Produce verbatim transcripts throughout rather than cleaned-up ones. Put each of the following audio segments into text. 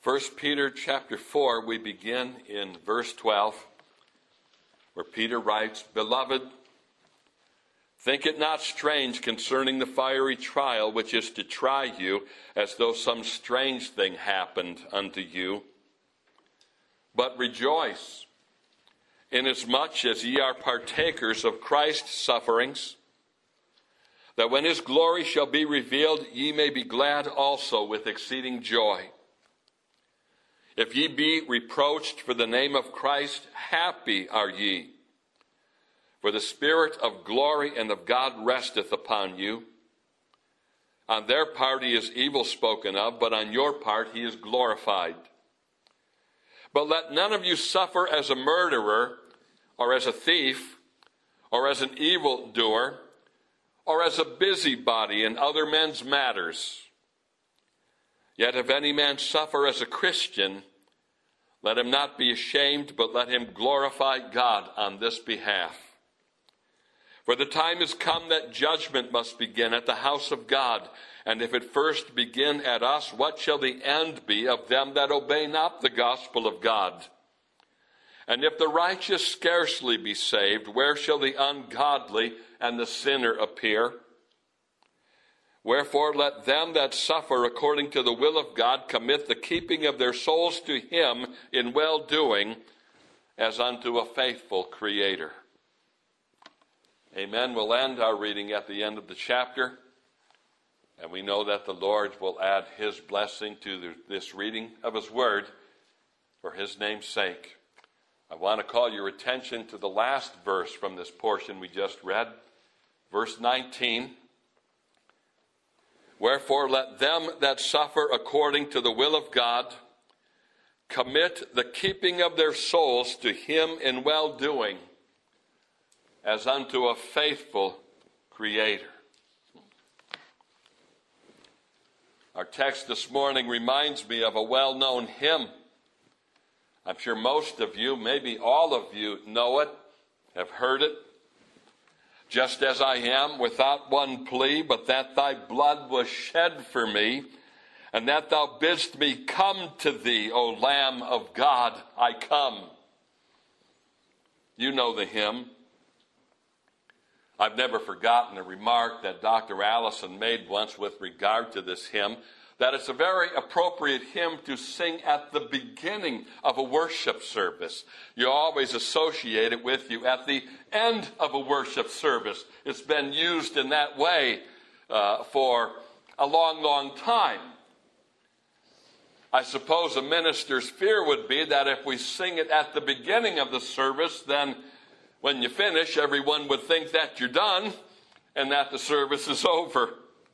First Peter chapter four, we begin in verse twelve, where Peter writes, "Beloved, think it not strange concerning the fiery trial which is to try you, as though some strange thing happened unto you. But rejoice, inasmuch as ye are partakers of Christ's sufferings, that when his glory shall be revealed, ye may be glad also with exceeding joy. If ye be reproached for the name of Christ, happy are ye. For the Spirit of glory and of God resteth upon you. On their part he is evil spoken of, but on your part he is glorified. But let none of you suffer as a murderer, or as a thief, or as an evildoer, or as a busybody in other men's matters. Yet if any man suffer as a Christian, let him not be ashamed, but let him glorify God on this behalf. For the time is come that judgment must begin at the house of God. And if it first begin at us, what shall the end be of them that obey not the gospel of God? And if the righteous scarcely be saved, where shall the ungodly and the sinner appear? Wherefore let them that suffer according to the will of God commit the keeping of their souls to him in well-doing, as unto a faithful Creator." Amen. We'll end our reading at the end of the chapter, and we know that the Lord will add his blessing to this reading of his word for his name's sake. I want to call your attention to the last verse from this portion we just read, verse nineteen. "Wherefore let them that suffer according to the will of God commit the keeping of their souls to him in well-doing, as unto a faithful Creator." Our text this morning reminds me of a well-known hymn. I'm sure most of you, maybe all of you, know it, have heard it. "Just as I am, without one plea, but that thy blood was shed for me, and that thou bidst me come to thee, O Lamb of God, I come." You know the hymn. I've never forgotten a remark that Doctor Allison made once with regard to this hymn, that it's a very appropriate hymn to sing at the beginning of a worship service. You always associate it with you at the end of a worship service. It's been used in that way uh, for a long, long time. I suppose a minister's fear would be that if we sing it at the beginning of the service, then when you finish, everyone would think that you're done and that the service is over.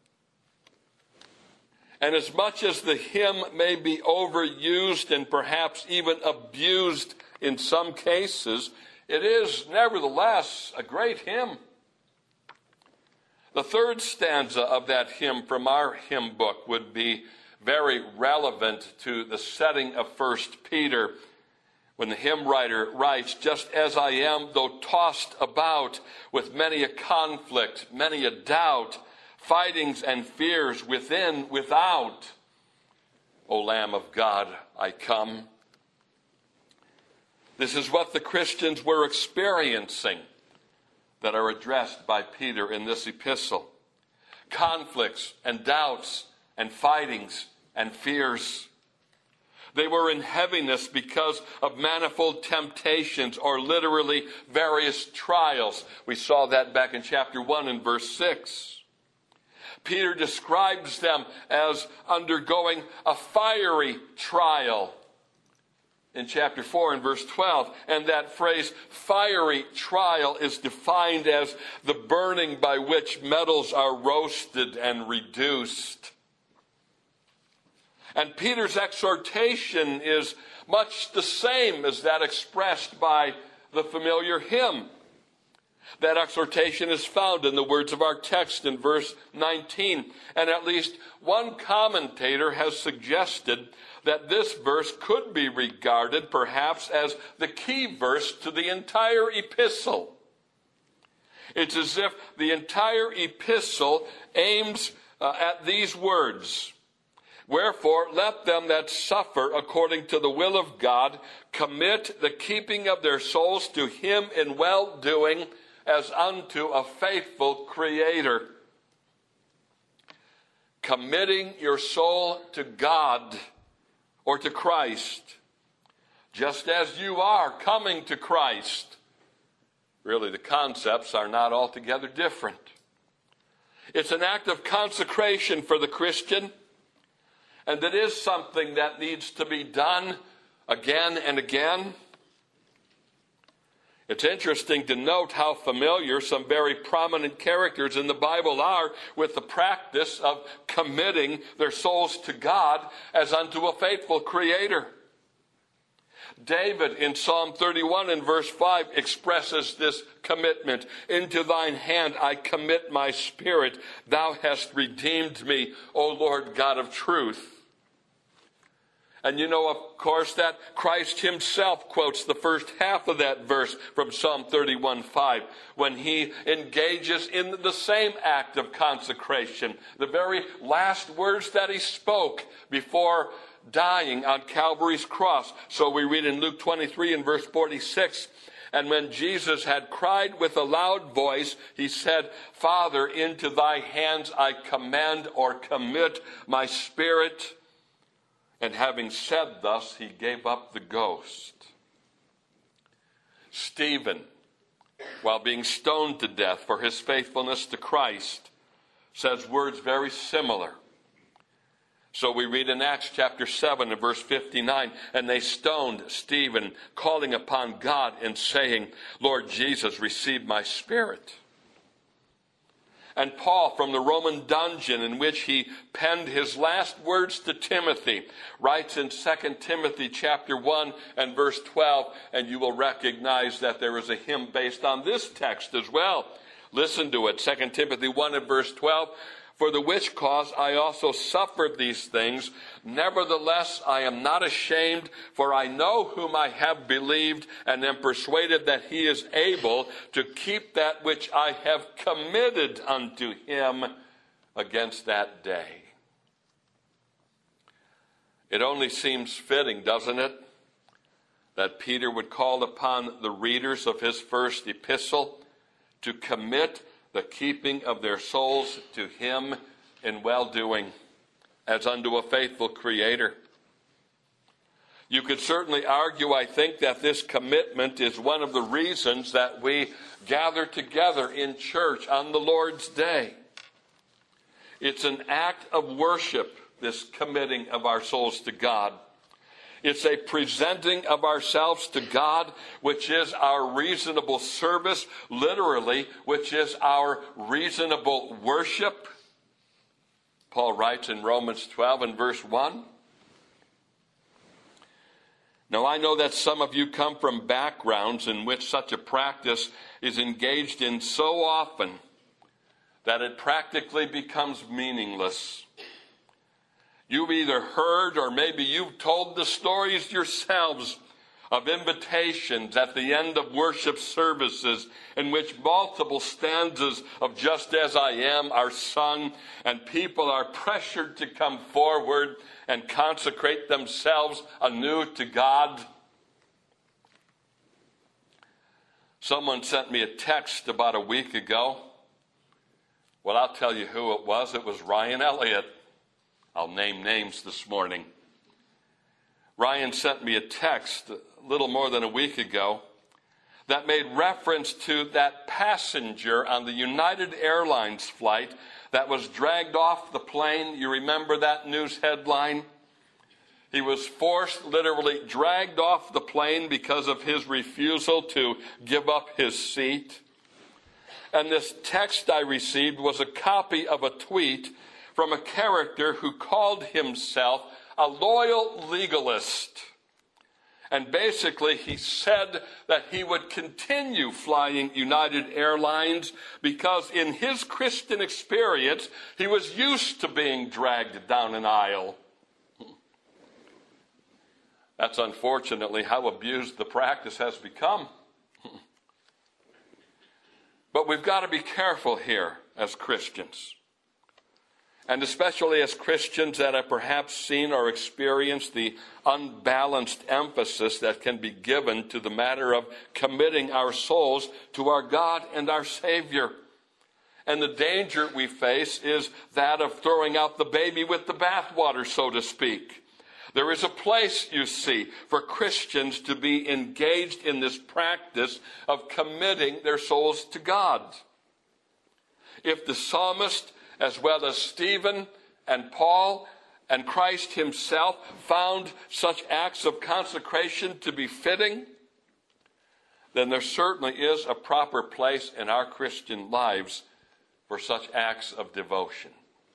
And as much as the hymn may be overused and perhaps even abused in some cases, it is nevertheless a great hymn. The third stanza of that hymn from our hymn book would be very relevant to the setting of First Peter, when the hymn writer writes, "Just as I am, though tossed about with many a conflict, many a doubt, fightings and fears within, without, O Lamb of God, I come." This is what the Christians were experiencing that are addressed by Peter in this epistle. Conflicts and doubts and fightings and fears. They were in heaviness because of manifold temptations, or literally various trials. We saw that back in chapter one and verse six. Peter describes them as undergoing a fiery trial in chapter four and verse twelve. And that phrase, fiery trial, is defined as the burning by which metals are roasted and reduced. And Peter's exhortation is much the same as that expressed by the familiar hymn. That exhortation is found in the words of our text in verse nineteen. And at least one commentator has suggested that this verse could be regarded perhaps as the key verse to the entire epistle. It's as if the entire epistle aims uh, at these words: Wherefore, let them that suffer according to the will of God commit the keeping of their souls to him in well-doing as unto a faithful Creator. Committing your soul to God or to Christ, just as you are coming to Christ. Really, the concepts are not altogether different. It's an act of consecration for the Christian, and it is something that needs to be done again and again. It's interesting to note how familiar some very prominent characters in the Bible are with the practice of committing their souls to God as unto a faithful Creator. David in Psalm thirty-one and verse five expresses this commitment. Into thine hand I commit my spirit. Thou hast redeemed me, O Lord God of truth. And you know, of course, that Christ himself quotes the first half of that verse from Psalm thirty-one five when he engages in the same act of consecration, the very last words that he spoke before dying on Calvary's cross. So we read in Luke twenty-three and verse forty-six, and when Jesus had cried with a loud voice, he said, Father, into thy hands I commend or commit my spirit. And having said thus, he gave up the ghost. Stephen, while being stoned to death for his faithfulness to Christ, says words very similar. So we read in Acts chapter seven and verse fifty-nine, and they stoned Stephen, calling upon God and saying, Lord Jesus, receive my spirit. And Paul, from the Roman dungeon in which he penned his last words to Timothy, writes in Second Timothy chapter one and verse twelve, and you will recognize that there is a hymn based on this text as well. Listen to it, Second Timothy one and verse twelve. For the which cause I also suffered these things. Nevertheless, I am not ashamed, for I know whom I have believed, and am persuaded that he is able to keep that which I have committed unto him against that day. It only seems fitting, doesn't it, that Peter would call upon the readers of his first epistle to commit the keeping of their souls to him in well-doing, as unto a faithful Creator. You could certainly argue, I think, that this commitment is one of the reasons that we gather together in church on the Lord's Day. It's an act of worship, this committing of our souls to God. It's a presenting of ourselves to God, which is our reasonable service, literally, which is our reasonable worship. Paul writes in Romans twelve and verse one. Now, I know that some of you come from backgrounds in which such a practice is engaged in so often that it practically becomes meaningless. You've either heard or maybe you've told the stories yourselves of invitations at the end of worship services in which multiple stanzas of Just As I Am are sung, and people are pressured to come forward and consecrate themselves anew to God. Someone sent me a text about a week ago. Well, I'll tell you who it was. It was Ryan Elliott. I'll name names this morning. Ryan sent me a text a little more than a week ago that made reference to that passenger on the United Airlines flight that was dragged off the plane. You remember that news headline? He was forced, literally dragged off the plane because of his refusal to give up his seat. And this text I received was a copy of a tweet from a character who called himself a loyal legalist. And basically he said that he would continue flying United Airlines because in his Christian experience, he was used to being dragged down an aisle. That's unfortunately how abused the practice has become. But we've got to be careful here as Christians. And especially as Christians that have perhaps seen or experienced the unbalanced emphasis that can be given to the matter of committing our souls to our God and our Savior. And the danger we face is that of throwing out the baby with the bathwater, so to speak. There is a place, you see, for Christians to be engaged in this practice of committing their souls to God. If the psalmist, as well as Stephen and Paul and Christ himself, found such acts of consecration to be fitting, then there certainly is a proper place in our Christian lives for such acts of devotion.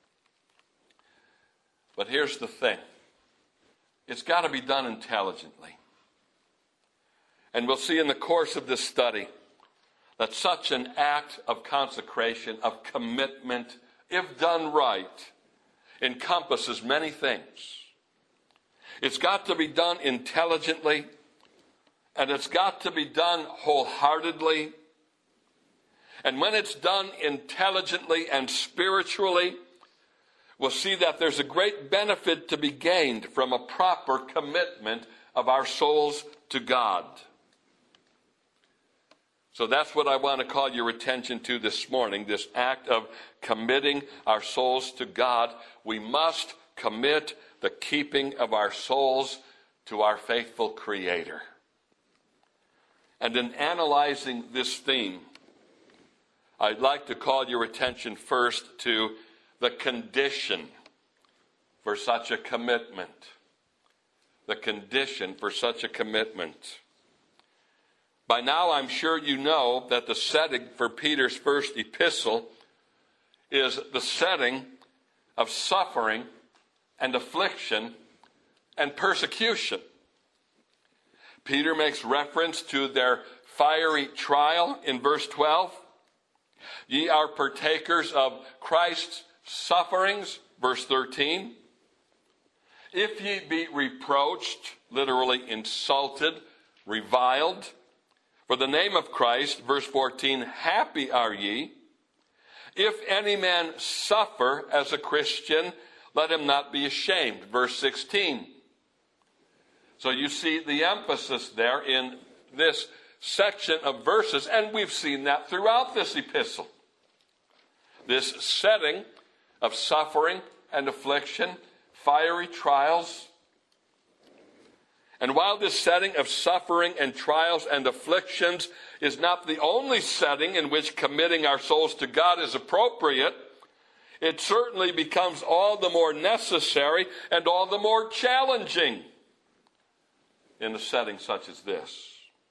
But here's the thing. It's got to be done intelligently. And we'll see in the course of this study that such an act of consecration, of commitment, if done right, encompasses many things. It's got to be done intelligently, and it's got to be done wholeheartedly. And when it's done intelligently and spiritually, we'll see that there's a great benefit to be gained from a proper commitment of our souls to God. So that's what I want to call your attention to this morning, this act of committing our souls to God. We must commit the keeping of our souls to our faithful Creator. And in analyzing this theme, I'd like to call your attention first to the condition for such a commitment. The condition for such a commitment. By now, I'm sure you know that the setting for Peter's first epistle is the setting of suffering and affliction and persecution. Peter makes reference to their fiery trial in verse twelve. Ye are partakers of Christ's sufferings, verse thirteen. If ye be reproached, literally insulted, reviled, for the name of Christ, verse fourteen, happy are ye. If any man suffer as a Christian, let him not be ashamed, verse sixteen. So you see the emphasis there in this section of verses, and we've seen that throughout this epistle. This setting of suffering and affliction, fiery trials. And while this setting of suffering and trials and afflictions is not the only setting in which committing our souls to God is appropriate, it certainly becomes all the more necessary and all the more challenging in a setting such as this.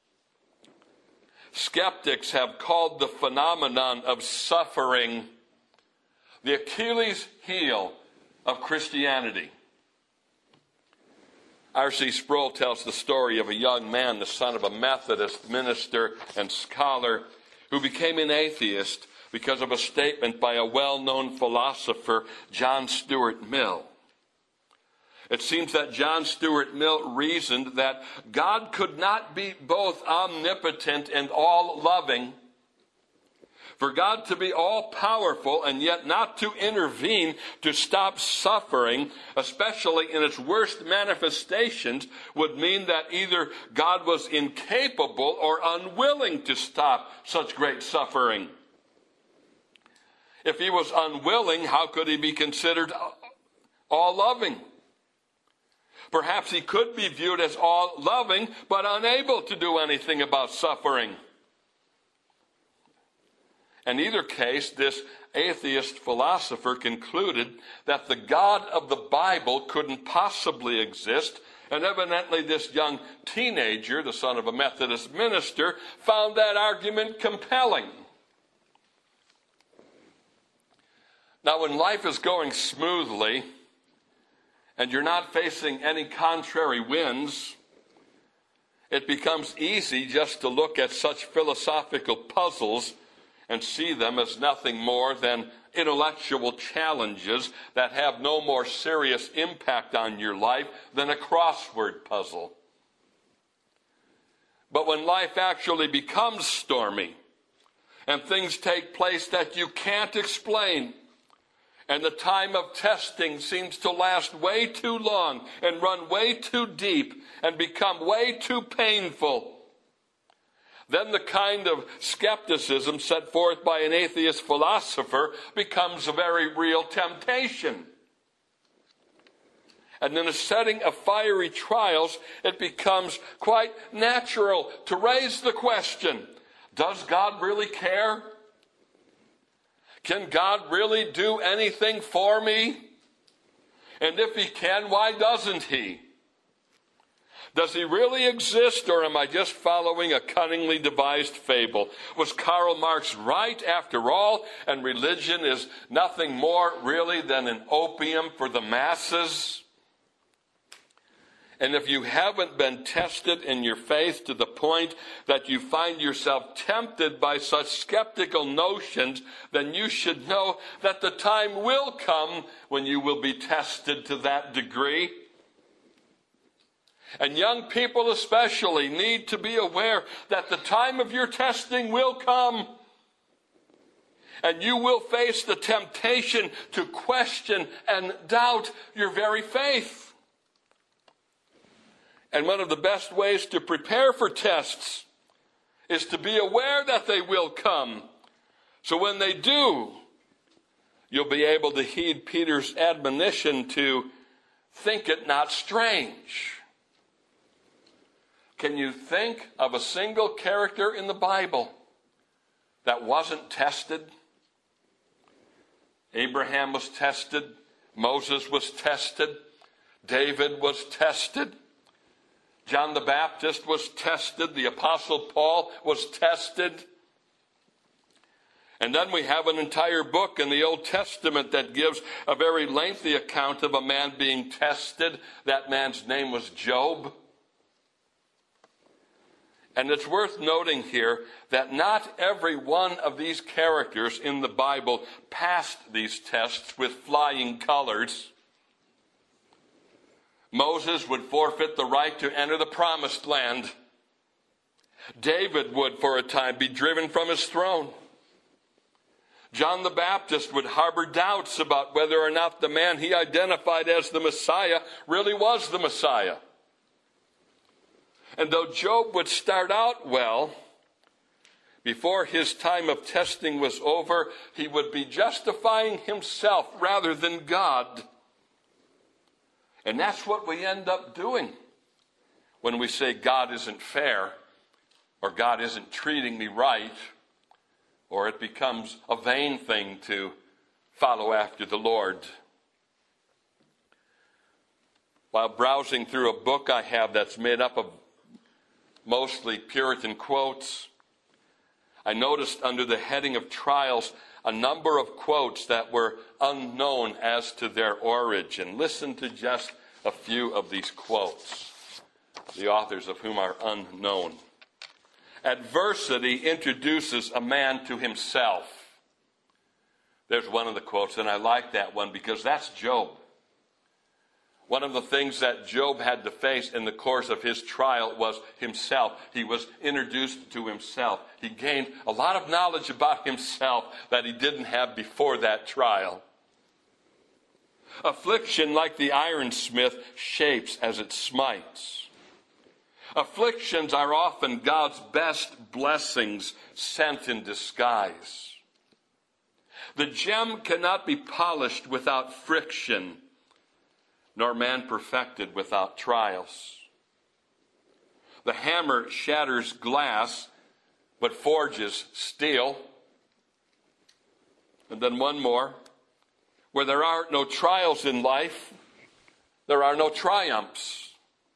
Skeptics have called the phenomenon of suffering the Achilles heel of Christianity. R C Sproul tells the story of a young man, the son of a Methodist minister and scholar, who became an atheist because of a statement by a well-known philosopher, John Stuart Mill. It seems that John Stuart Mill reasoned that God could not be both omnipotent and all-loving. For God to be all-powerful and yet not to intervene to stop suffering, especially in its worst manifestations, would mean that either God was incapable or unwilling to stop such great suffering. If he was unwilling, how could he be considered all-loving? Perhaps he could be viewed as all-loving, but unable to do anything about suffering. In either case, this atheist philosopher concluded that the God of the Bible couldn't possibly exist, and evidently this young teenager, the son of a Methodist minister, found that argument compelling. Now, when life is going smoothly, and you're not facing any contrary winds, it becomes easy just to look at such philosophical puzzles and see them as nothing more than intellectual challenges that have no more serious impact on your life than a crossword puzzle. But when life actually becomes stormy and things take place that you can't explain, And the time of testing seems to last way too long and run way too deep and become way too painful. Then the kind of skepticism set forth by an atheist philosopher becomes a very real temptation. And in a setting of fiery trials, it becomes quite natural to raise the question, does God really care? Can God really do anything for me? And if he can, why doesn't he? Does he really exist, or am I just following a cunningly devised fable? Was Karl Marx right after all, and religion is nothing more really than an opium for the masses? And if you haven't been tested in your faith to the point that you find yourself tempted by such skeptical notions, then you should know that the time will come when you will be tested to that degree. And young people especially need to be aware that the time of your testing will come. And you will face the temptation to question and doubt your very faith. And one of the best ways to prepare for tests is to be aware that they will come. So when they do, you'll be able to heed Peter's admonition to think it not strange. Can you think of a single character in the Bible that wasn't tested? Abraham was tested. Moses was tested. David was tested. John the Baptist was tested. The Apostle Paul was tested. And then we have an entire book in the Old Testament that gives a very lengthy account of a man being tested. That man's name was Job. And it's worth noting here that not every one of these characters in the Bible passed these tests with flying colors. Moses would forfeit the right to enter the promised land. David would, for a time, be driven from his throne. John the Baptist would harbor doubts about whether or not the man he identified as the Messiah really was the Messiah. And though Job would start out well, before his time of testing was over, he would be justifying himself rather than God. And that's what we end up doing when we say God isn't fair, or God isn't treating me right, or it becomes a vain thing to follow after the Lord. While browsing through a book I have that's made up of mostly Puritan quotes, I noticed under the heading of trials a number of quotes that were unknown as to their origin. Listen to just a few of these quotes, the authors of whom are unknown. Adversity introduces a man to himself. There's one of the quotes, and I like that one because that's Job. One of the things that Job had to face in the course of his trial was himself. He was introduced to himself. He gained a lot of knowledge about himself that he didn't have before that trial. Affliction, like the ironsmith, shapes as it smites. Afflictions are often God's best blessings sent in disguise. The gem cannot be polished without friction, nor man perfected without trials. The hammer shatters glass, but forges steel. And then one more. Where there are no trials in life, there are no triumphs.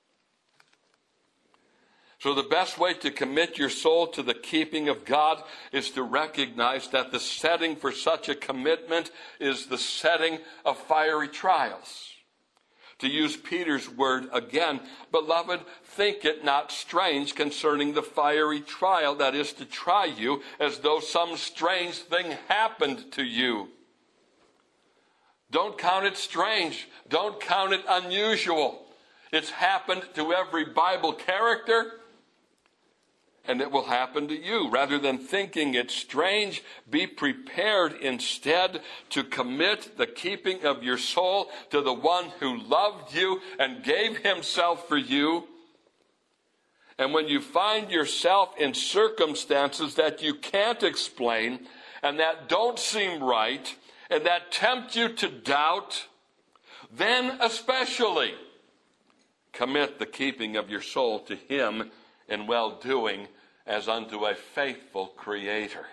So the best way to commit your soul to the keeping of God is to recognize that the setting for such a commitment is the setting of fiery trials. To use Peter's word again, beloved, think it not strange concerning the fiery trial that is to try you, as though some strange thing happened to you. Don't count it strange. Don't count it unusual. It's happened to every Bible character. and it will happen to you. Rather than thinking it strange, be prepared instead to commit the keeping of your soul to the one who loved you and gave himself for you. And when you find yourself in circumstances that you can't explain and that don't seem right and that tempt you to doubt, then especially commit the keeping of your soul to him in well-doing as unto a faithful Creator.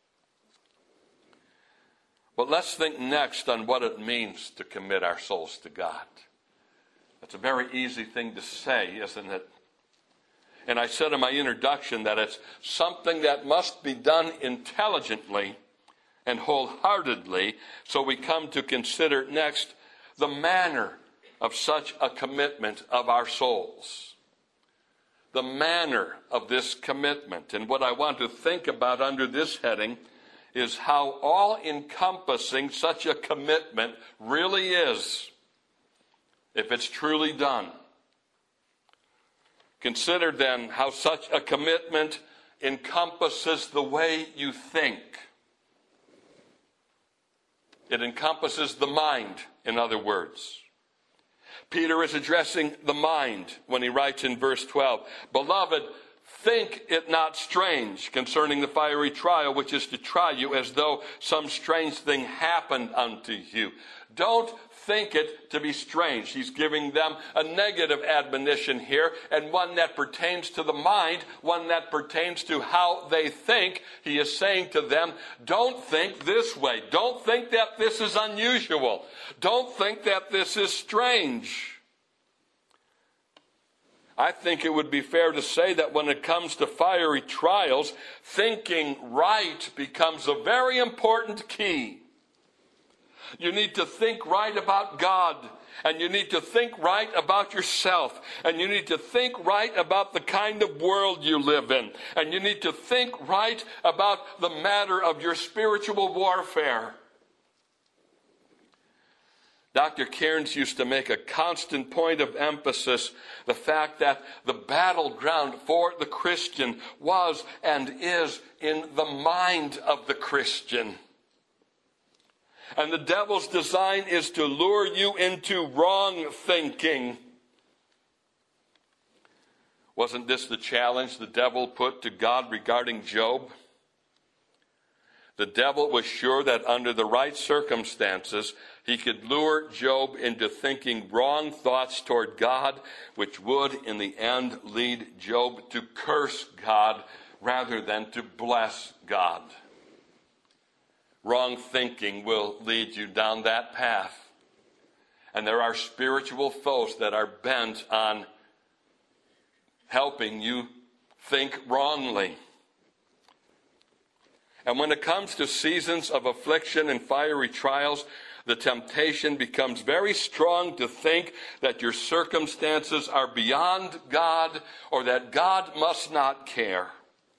But let's think next on what it means to commit our souls to God. That's a very easy thing to say, isn't it? And I said in my introduction that it's something that must be done intelligently and wholeheartedly, so we come to consider next the manner of such a commitment of our souls. The manner of this commitment. And what I want to think about under this heading is how all-encompassing such a commitment really is, if it's truly done. Consider then how such a commitment encompasses the way you think. It encompasses the mind, in other words. Peter is addressing the mind when he writes in verse twelve, "Beloved, think it not strange concerning the fiery trial which is to try you, as though some strange thing happened unto you." Don't think it to be strange. He's giving them a negative admonition here, and one that pertains to the mind, one that pertains to how they think. He is saying to them, don't think this way. Don't think that this is unusual. Don't think that this is strange. I think it would be fair to say that when it comes to fiery trials, thinking right becomes a very important key. You need to think right about God, and you need to think right about yourself, and you need to think right about the kind of world you live in, and you need to think right about the matter of your spiritual warfare. Doctor Cairns used to make a constant point of emphasis the fact that the battleground for the Christian was and is in the mind of the Christian. And the devil's design is to lure you into wrong thinking. Wasn't this the challenge the devil put to God regarding Job? The devil was sure that under the right circumstances, he could lure Job into thinking wrong thoughts toward God, which would in the end lead Job to curse God rather than to bless God. Wrong thinking will lead you down that path. And there are spiritual foes that are bent on helping you think wrongly. And when it comes to seasons of affliction and fiery trials, the temptation becomes very strong to think that your circumstances are beyond God or that God must not care.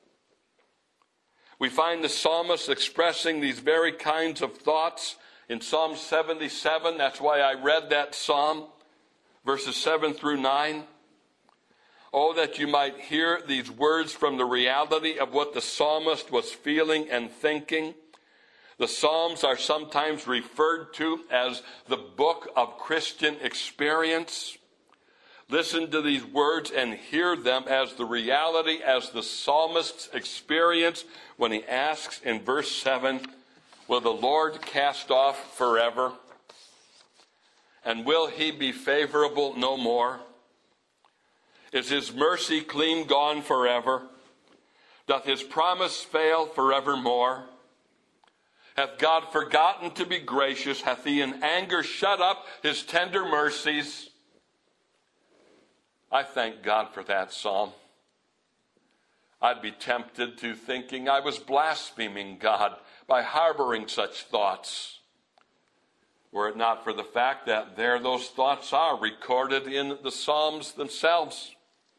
We find the psalmist expressing these very kinds of thoughts in Psalm seventy-seven. That's why I read that psalm, verses seven through nine. Oh, that you might hear these words from the reality of what the psalmist was feeling and thinking. The Psalms are sometimes referred to as the book of Christian experience. Listen to these words and hear them as the reality, as the psalmist's experience when he asks in verse seven, will the Lord cast off forever? And will he be favorable no more? Is his mercy clean gone forever? Doth his promise fail forevermore? Hath God forgotten to be gracious? Hath he in anger shut up his tender mercies? I thank God for that psalm. I'd be tempted to thinking I was blaspheming God by harboring such thoughts, were it not for the fact that there those thoughts are recorded in the Psalms themselves.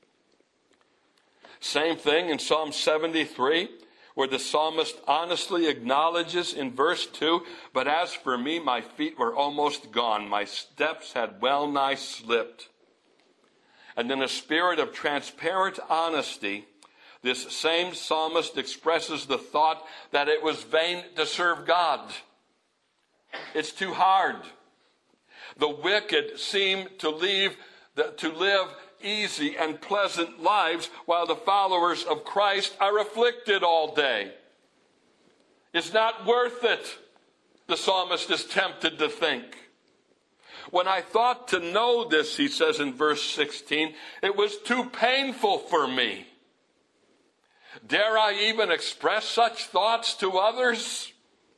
Same thing in Psalm seventy-three, where the psalmist honestly acknowledges in verse two, but as for me, my feet were almost gone. My steps had well nigh slipped. And in a spirit of transparent honesty, this same psalmist expresses the thought that it was vain to serve God. It's too hard. The wicked seem to leave the, to live easy and pleasant lives, while the followers of Christ are afflicted all day. It's not worth it, the psalmist is tempted to think. When I thought to know this, he says in verse sixteen, it was too painful for me. Dare I even express such thoughts to others?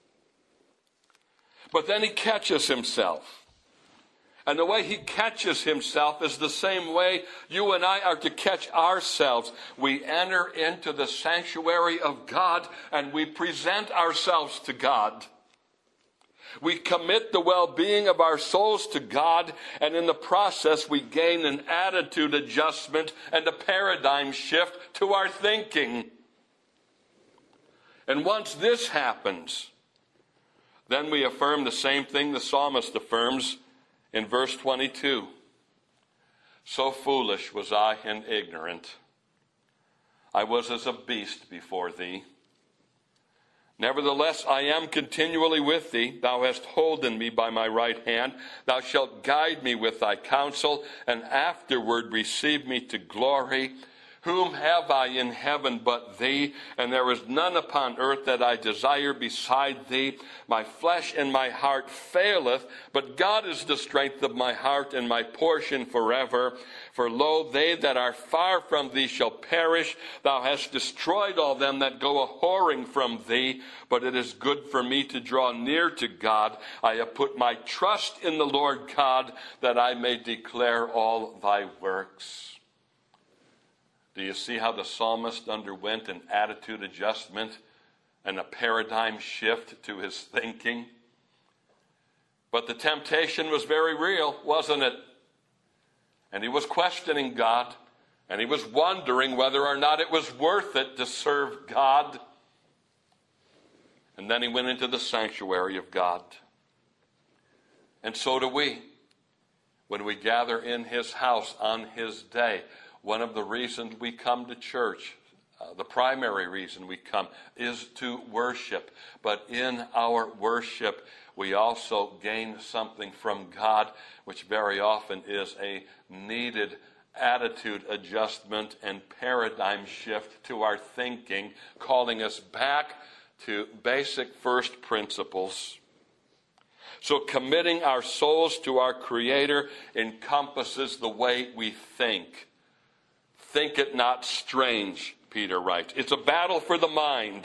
But then he catches himself. And the way he catches himself is the same way you and I are to catch ourselves. We enter into the sanctuary of God and we present ourselves to God. We commit the well-being of our souls to God, and in the process we gain an attitude adjustment and a paradigm shift to our thinking. And once this happens, then we affirm the same thing the psalmist affirms in verse twenty-two. So foolish was I and ignorant. I was as a beast before thee. Nevertheless, I am continually with thee. Thou hast holden me by my right hand. Thou shalt guide me with thy counsel, and afterward receive me to glory. Whom have I in heaven but thee? And there is none upon earth that I desire beside thee. My flesh and my heart faileth, but God is the strength of my heart and my portion forever. For lo, they that are far from thee shall perish. Thou hast destroyed all them that go a-whoring from thee. But it is good for me to draw near to God. I have put my trust in the Lord God, that I may declare all thy works. Do you see how the psalmist underwent an attitude adjustment and a paradigm shift to his thinking? But the temptation was very real, wasn't it? And he was questioning God, and he was wondering whether or not it was worth it to serve God. And then he went into the sanctuary of God. And so do we, when we gather in his house on his day. One of the reasons we come to church, uh, the primary reason we come, is to worship. But in our worship, we also gain something from God, which very often is a needed attitude adjustment and paradigm shift to our thinking, calling us back to basic first principles. So committing our souls to our Creator encompasses the way we think. Think it not strange, Peter writes. It's a battle for the mind,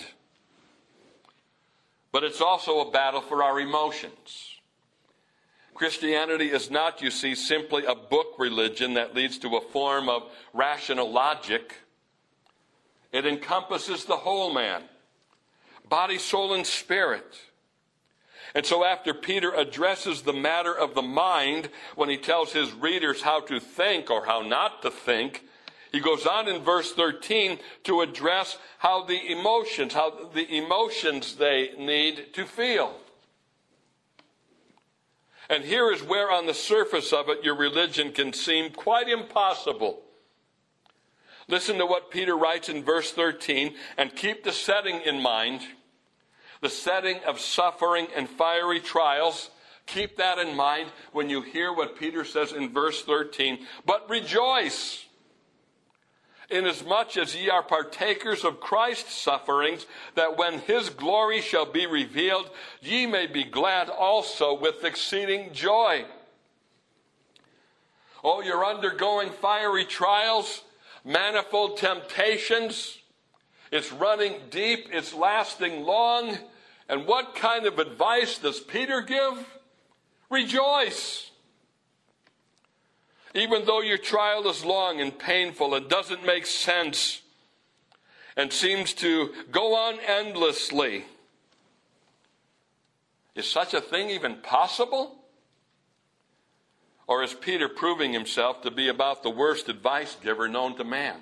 but it's also a battle for our emotions. Christianity is not, you see, simply a book religion that leads to a form of rational logic. It encompasses the whole man, body, soul, and spirit. And so after Peter addresses the matter of the mind when he tells his readers how to think or how not to think, he goes on in verse thirteen to address how the emotions, how the emotions they need to feel. And here is where on the surface of it your religion can seem quite impossible. Listen to what Peter writes in verse thirteen, and keep the setting in mind, the setting of suffering and fiery trials. Keep that in mind when you hear what Peter says in verse thirteen. But rejoice, inasmuch as ye are partakers of Christ's sufferings, that when his glory shall be revealed, ye may be glad also with exceeding joy. Oh, you're undergoing fiery trials, manifold temptations. It's running deep, it's lasting long. And what kind of advice does Peter give? Rejoice. Even though your trial is long and painful and doesn't make sense and seems to go on endlessly. Is such a thing even possible? Or is Peter proving himself to be about the worst advice giver known to man?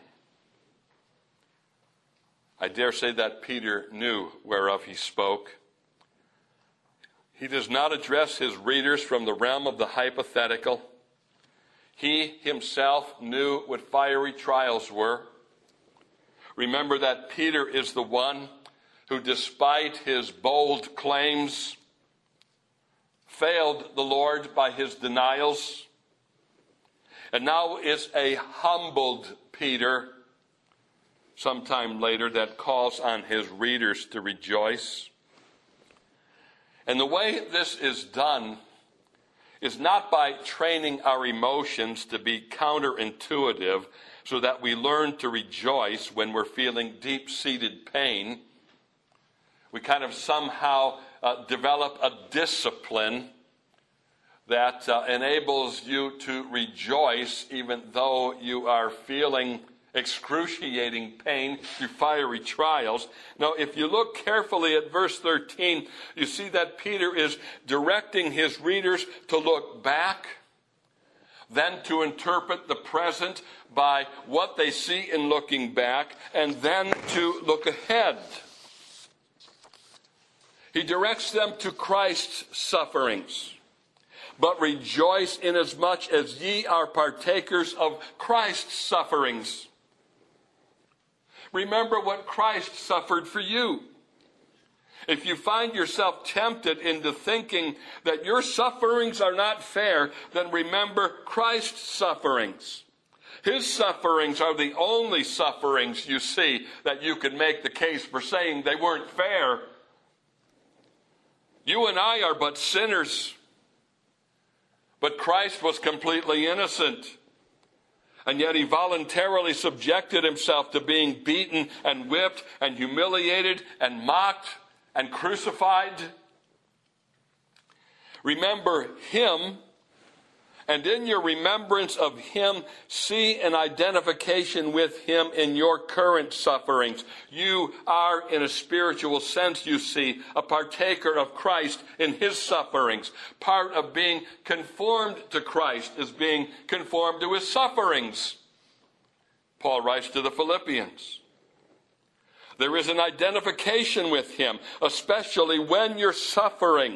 I dare say that Peter knew whereof he spoke. He does not address his readers from the realm of the hypothetical. He himself knew what fiery trials were. Remember that Peter is the one who, despite his bold claims, failed the Lord by his denials. And now it's a humbled Peter, sometime later, that calls on his readers to rejoice. And the way this is done is not by training our emotions to be counterintuitive so that we learn to rejoice when we're feeling deep-seated pain. We kind of somehow uh, develop a discipline that uh, enables you to rejoice even though you are feeling excruciating pain through fiery trials. Now, if you look carefully at verse thirteen, you see that Peter is directing his readers to look back, then to interpret the present by what they see in looking back, and then to look ahead. He directs them to Christ's sufferings. But rejoice inasmuch as ye are partakers of Christ's sufferings. Remember what Christ suffered for you. If you find yourself tempted into thinking that your sufferings are not fair, then remember Christ's sufferings. His sufferings are the only sufferings you see that you can make the case for saying they weren't fair. You and I are but sinners. But Christ was completely innocent. And yet he voluntarily subjected himself to being beaten and whipped and humiliated and mocked and crucified. Remember him, and in your remembrance of him, see an identification with him in your current sufferings. You are, in a spiritual sense, you see, a partaker of Christ in his sufferings. Part of being conformed to Christ is being conformed to his sufferings. Paul writes to the Philippians. There is an identification with him, especially when you're suffering.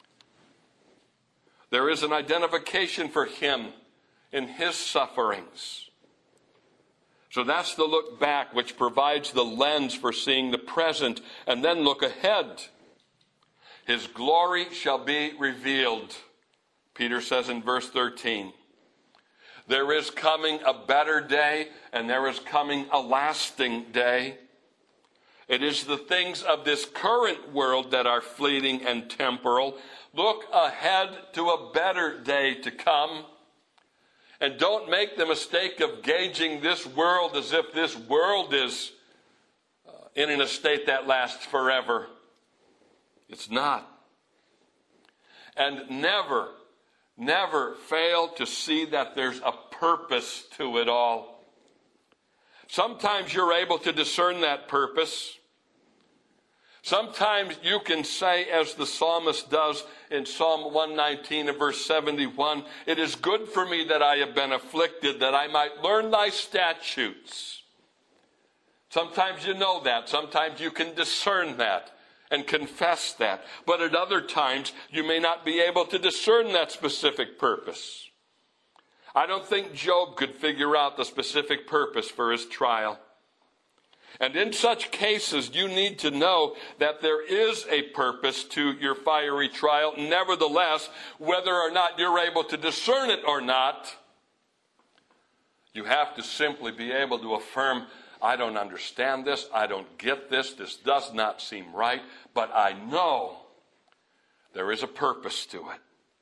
There is an identification for him in his sufferings. So that's the look back, which provides the lens for seeing the present, and then look ahead. His glory shall be revealed, Peter says in verse thirteen. There is coming a better day, and there is coming a lasting day. It is the things of this current world that are fleeting and temporal. Look ahead to a better day to come. And don't make the mistake of gauging this world as if this world is uh, in a state that lasts forever. It's not. And never, never fail to see that there's a purpose to it all. Sometimes you're able to discern that purpose. Sometimes you can say, as the psalmist does in Psalm one nineteen and verse seventy-one, it is good for me that I have been afflicted, that I might learn thy statutes. Sometimes you know that. Sometimes you can discern that and confess that. But at other times, you may not be able to discern that specific purpose. I don't think Job could figure out the specific purpose for his trial. And in such cases, you need to know that there is a purpose to your fiery trial. Nevertheless, whether or not you're able to discern it or not, you have to simply be able to affirm, I don't understand this, I don't get this, this does not seem right, but I know there is a purpose to it.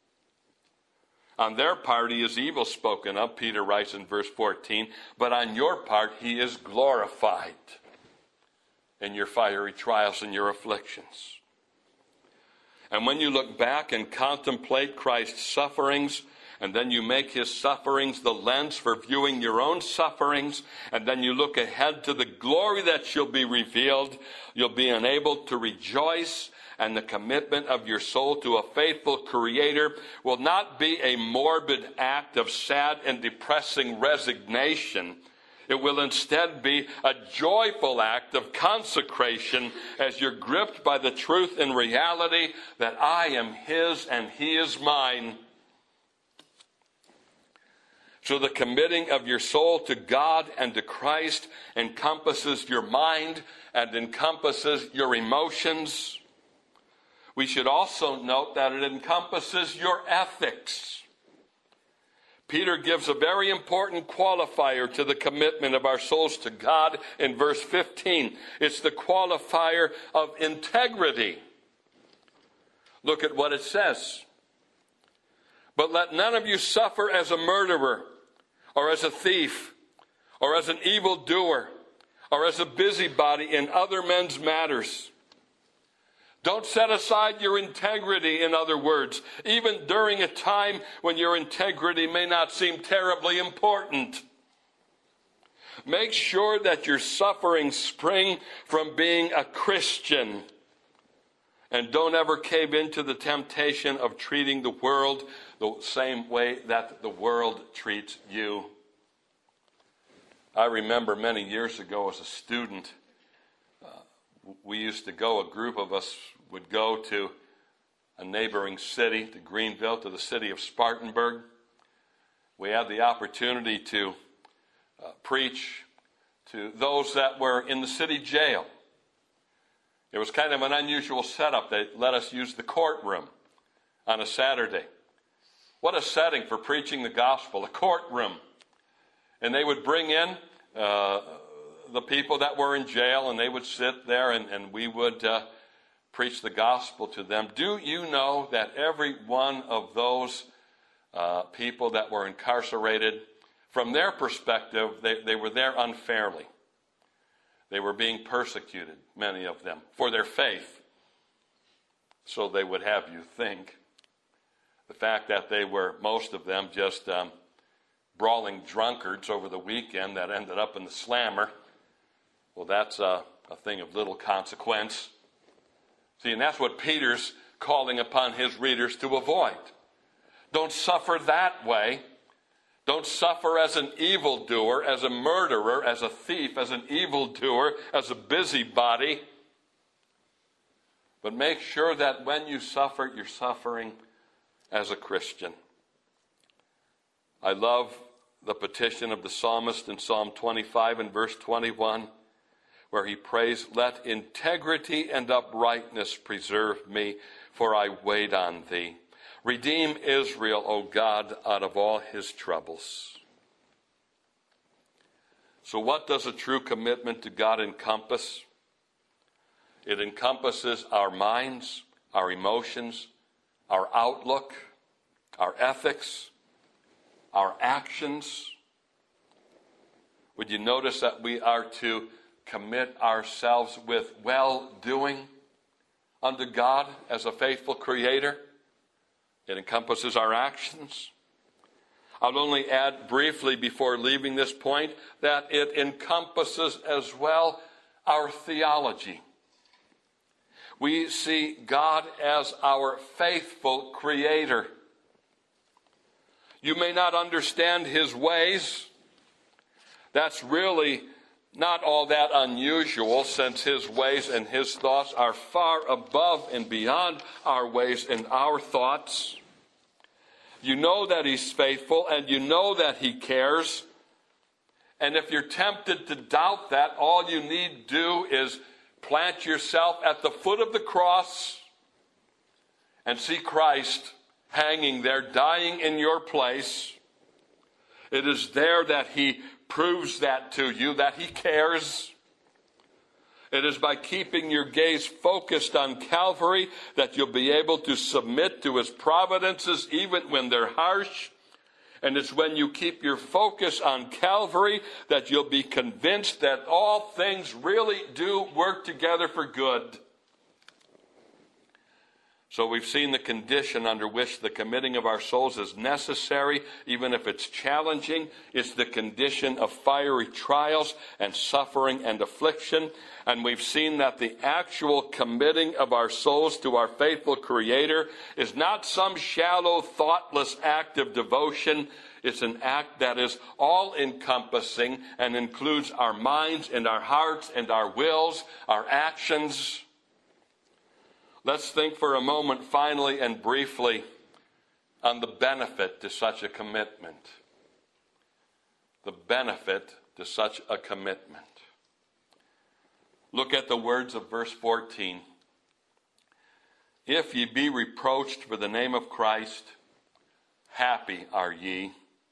On their part, he is evil spoken of, Peter writes in verse fourteen, but on your part, he is glorified in your fiery trials and your afflictions. And when you look back and contemplate Christ's sufferings, and then you make his sufferings the lens for viewing your own sufferings, and then you look ahead to the glory that shall be revealed, you'll be enabled to rejoice, and the commitment of your soul to a faithful Creator will not be a morbid act of sad and depressing resignation. It will instead be a joyful act of consecration as you're gripped by the truth and reality that I am his and he is mine. So the committing of your soul to God and to Christ encompasses your mind and encompasses your emotions. We should also note that it encompasses your ethics. Peter gives a very important qualifier to the commitment of our souls to God in verse fifteen. It's the qualifier of integrity. Look at what it says. But let none of you suffer as a murderer, or as a thief, or as an evildoer, or as a busybody in other men's matters. Don't set aside your integrity, in other words, even during a time when your integrity may not seem terribly important. Make sure that your sufferings spring from being a Christian. And don't ever cave into the temptation of treating the world the same way that the world treats you. I remember many years ago as a student, uh, we used to go, a group of us would go to a neighboring city, to Greenville, to the city of Spartanburg. We had the opportunity to uh, preach to those that were in the city jail. It was kind of an unusual setup. They let us use the courtroom on a Saturday. What a setting for preaching the gospel, a courtroom. And they would bring in uh, the people that were in jail, and they would sit there, and, and we would uh, preach the gospel to them. Do you know that every one of those uh, people that were incarcerated, from their perspective, they, they were there unfairly. They were being persecuted, many of them, for their faith. So they would have you think. The fact that they were, most of them, just um, brawling drunkards over the weekend that ended up in the slammer, well, that's a, a thing of little consequence. See, and that's what Peter's calling upon his readers to avoid. Don't suffer that way. Don't suffer as an evildoer, as a murderer, as a thief, as an evildoer, as a busybody. But make sure that when you suffer, you're suffering as a Christian. I love the petition of the psalmist in Psalm twenty-five and verse twenty-one, where he prays, "Let integrity and uprightness preserve me, for I wait on thee. Redeem Israel, O God, out of all his troubles." So what does a true commitment to God encompass? It encompasses our minds, our emotions, our outlook, our ethics, our actions. Would you notice that we are to commit ourselves with well-doing unto God as a faithful Creator? It encompasses our actions. I'll only add briefly before leaving this point that it encompasses as well our theology. We see God as our faithful Creator. You may not understand his ways. That's really not all that unusual, since his ways and his thoughts are far above and beyond our ways and our thoughts. You know that he's faithful, and you know that he cares. And if you're tempted to doubt that, all you need do is plant yourself at the foot of the cross and see Christ hanging there, dying in your place. It is there that he proves that to you, that he cares. It is by keeping your gaze focused on Calvary that you'll be able to submit to his providences even when they're harsh. And it's when you keep your focus on Calvary that you'll be convinced that all things really do work together for good. So we've seen the condition under which the committing of our souls is necessary, even if it's challenging. It's the condition of fiery trials and suffering and affliction. And we've seen that the actual committing of our souls to our faithful Creator is not some shallow, thoughtless act of devotion. It's an act that is all-encompassing and includes our minds and our hearts and our wills, our actions. Let's think for a moment, finally and briefly, on the benefit to such a commitment. the benefit to such a commitment. Look at the words of verse fourteen. If ye be reproached for the name of Christ, happy are ye.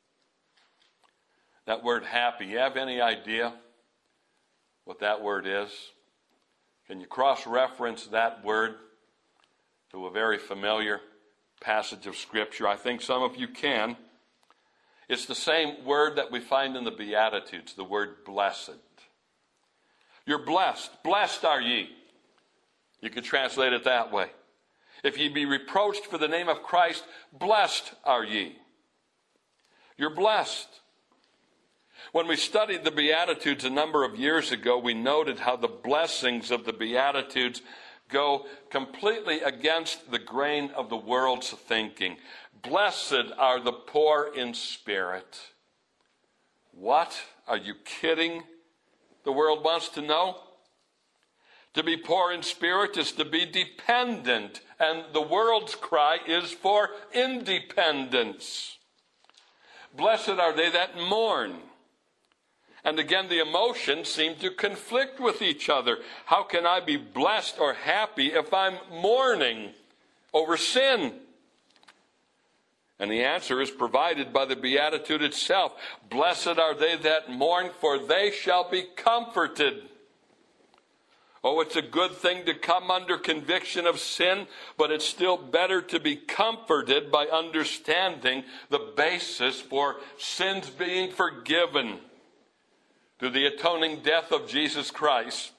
That word happy, you have any idea what that word is? Can you cross-reference that word to a very familiar passage of Scripture? I think some of you can. It's the same word that we find in the Beatitudes, the word blessed. You're blessed. Blessed are ye. You could translate it that way. If ye be reproached for the name of Christ, blessed are ye. You're blessed. When we studied the Beatitudes a number of years ago, we noted how the blessings of the Beatitudes go completely against the grain of the world's thinking. Blessed are the poor in spirit. What? Are you kidding? The world wants to know. To be poor in spirit is to be dependent, and the world's cry is for independence. Blessed are they that mourn. And again, the emotions seem to conflict with each other. How can I be blessed or happy if I'm mourning over sin? And the answer is provided by the Beatitude itself. Blessed are they that mourn, for they shall be comforted. Oh, it's a good thing to come under conviction of sin, but it's still better to be comforted by understanding the basis for sins being forgiven through the atoning death of Jesus Christ.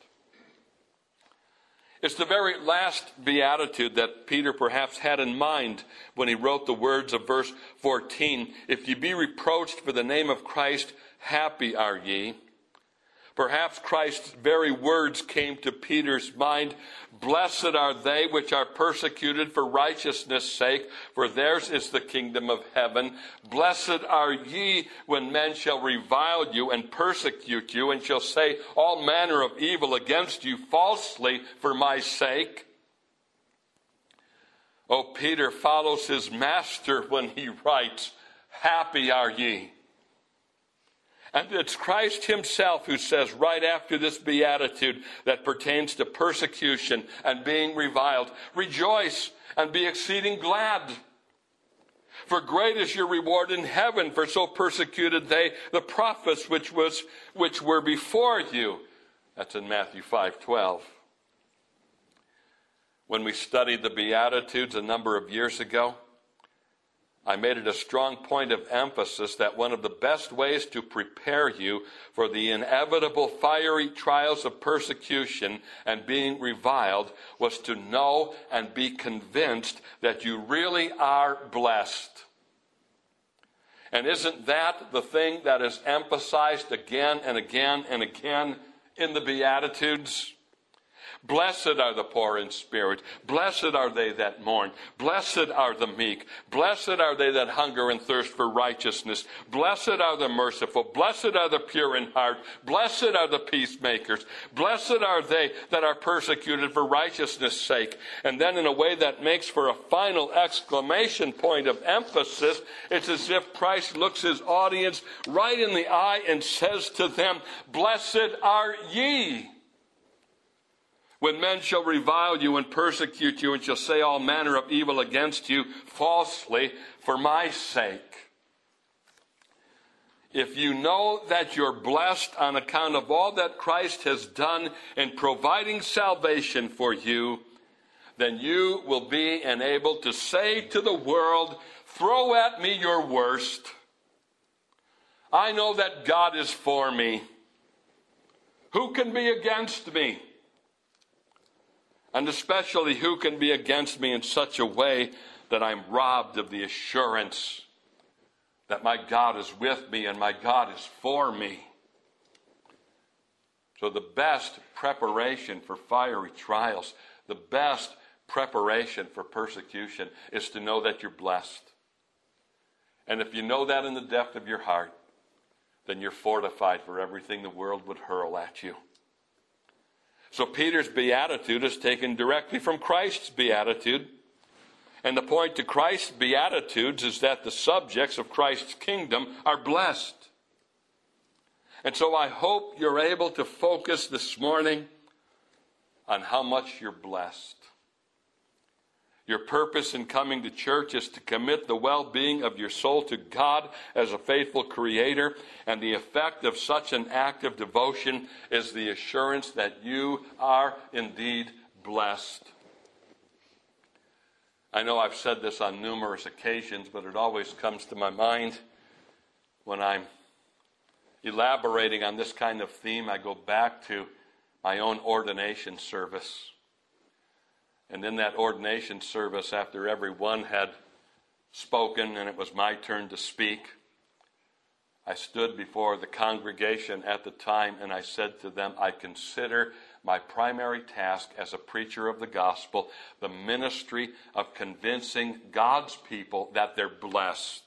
It's the very last beatitude that Peter perhaps had in mind when he wrote the words of verse fourteen. If ye be reproached for the name of Christ, happy are ye. Perhaps Christ's very words came to Peter's mind. Blessed are they which are persecuted for righteousness' sake, for theirs is the kingdom of heaven. Blessed are ye when men shall revile you and persecute you, and shall say all manner of evil against you falsely for my sake. Oh, Peter follows his master when he writes, happy are ye. And it's Christ himself who says right after this beatitude that pertains to persecution and being reviled, rejoice and be exceeding glad. For great is your reward in heaven, for so persecuted they the prophets which was which were before you. That's in Matthew five twelve. When we studied the Beatitudes a number of years ago, I made it a strong point of emphasis that one of the best ways to prepare you for the inevitable fiery trials of persecution and being reviled was to know and be convinced that you really are blessed. And isn't that the thing that is emphasized again and again and again in the Beatitudes? Blessed are the poor in spirit. Blessed are they that mourn. Blessed are the meek. Blessed are they that hunger and thirst for righteousness. Blessed are the merciful. Blessed are the pure in heart. Blessed are the peacemakers. Blessed are they that are persecuted for righteousness' sake. And then in a way that makes for a final exclamation point of emphasis, it's as if Christ looks his audience right in the eye and says to them, blessed are ye. When men shall revile you and persecute you and shall say all manner of evil against you falsely for my sake. If you know that you're blessed on account of all that Christ has done in providing salvation for you, then you will be enabled to say to the world, throw at me your worst. I know that God is for me. Who can be against me? And especially, who can be against me in such a way that I'm robbed of the assurance that my God is with me and my God is for me? So the best preparation for fiery trials, the best preparation for persecution is to know that you're blessed. And if you know that in the depth of your heart, then you're fortified for everything the world would hurl at you. So Peter's beatitude is taken directly from Christ's beatitude. And the point to Christ's beatitudes is that the subjects of Christ's kingdom are blessed. And so I hope you're able to focus this morning on how much you're blessed. Your purpose in coming to church is to commit the well-being of your soul to God as a faithful Creator, and the effect of such an act of devotion is the assurance that you are indeed blessed. I know I've said this on numerous occasions, but it always comes to my mind when I'm elaborating on this kind of theme. I go back to my own ordination service. And in that ordination service, after everyone had spoken and it was my turn to speak, I stood before the congregation at the time and I said to them, I consider my primary task as a preacher of the gospel the ministry of convincing God's people that they're blessed.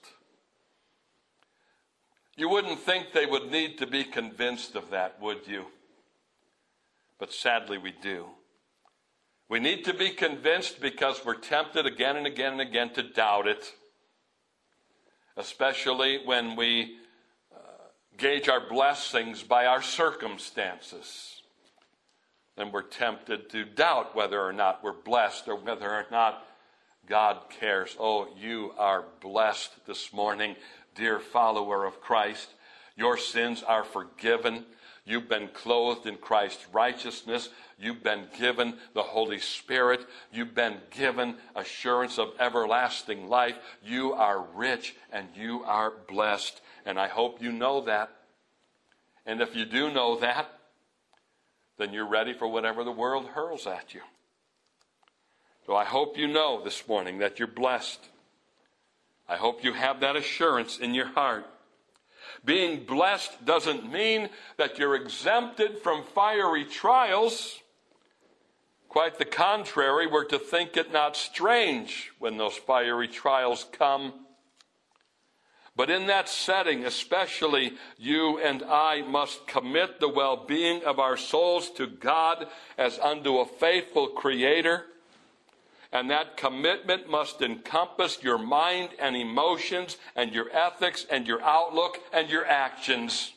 You wouldn't think they would need to be convinced of that, would you? But sadly we do. We need to be convinced because we're tempted again and again and again to doubt it, especially when we uh, gauge our blessings by our circumstances. Then we're tempted to doubt whether or not we're blessed or whether or not God cares. Oh, you are blessed this morning, dear follower of Christ. Your sins are forgiven. You've been clothed in Christ's righteousness. You've been given the Holy Spirit. You've been given assurance of everlasting life. You are rich and you are blessed. And I hope you know that. And if you do know that, then you're ready for whatever the world hurls at you. So I hope you know this morning that you're blessed. I hope you have that assurance in your heart. Being blessed doesn't mean that you're exempted from fiery trials. Quite the contrary, we're to think it not strange when those fiery trials come. But in that setting, especially, you and I must commit the well-being of our souls to God as unto a faithful Creator. And that commitment must encompass your mind and emotions and your ethics and your outlook and your actions.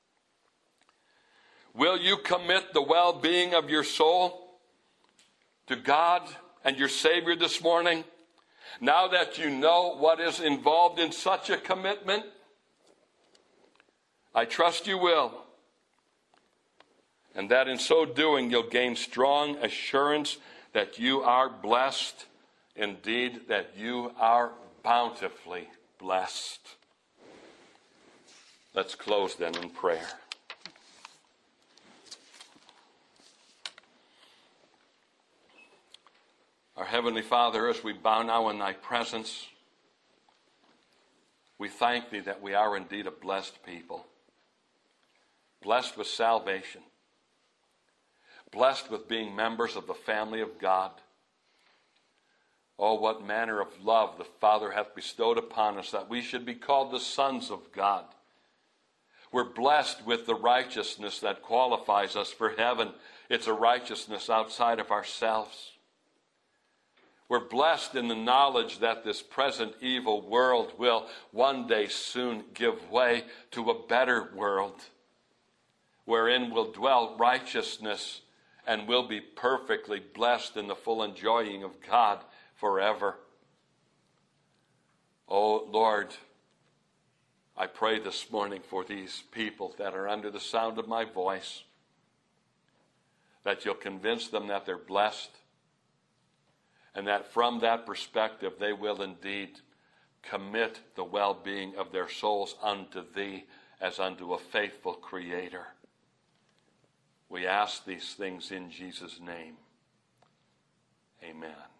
Will you commit the well-being of your soul to God and your Savior this morning, now that you know what is involved in such a commitment? I trust you will. And that in so doing, you'll gain strong assurance that you are blessed, indeed, that you are bountifully blessed. Let's close then in prayer. Our Heavenly Father, as we bow now in Thy presence, we thank Thee that we are indeed a blessed people, blessed with salvation, blessed with being members of the family of God. Oh, what manner of love the Father hath bestowed upon us, that we should be called the sons of God. We're blessed with the righteousness that qualifies us for heaven. It's a righteousness outside of ourselves. We're blessed in the knowledge that this present evil world will one day soon give way to a better world, wherein will dwell righteousness and will be perfectly blessed in the full enjoying of God forever. Oh, Lord, I pray this morning for these people that are under the sound of my voice, that you'll convince them that they're blessed, and that from that perspective they will indeed commit the well-being of their souls unto Thee as unto a faithful Creator. We ask these things in Jesus' name. Amen.